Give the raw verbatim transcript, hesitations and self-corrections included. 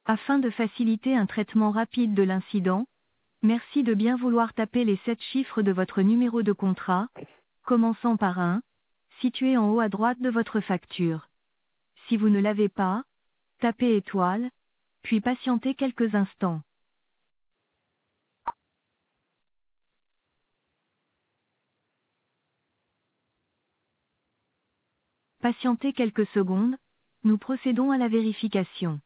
Afin de faciliter un traitement rapide de l'incident, merci de bien vouloir taper les sept chiffres de votre numéro de contrat, commençant par un, situé en haut à droite de votre facture. Si vous ne l'avez pas, tapez étoile, puis patientez quelques instants. Patientez quelques secondes, nous procédons à la vérification.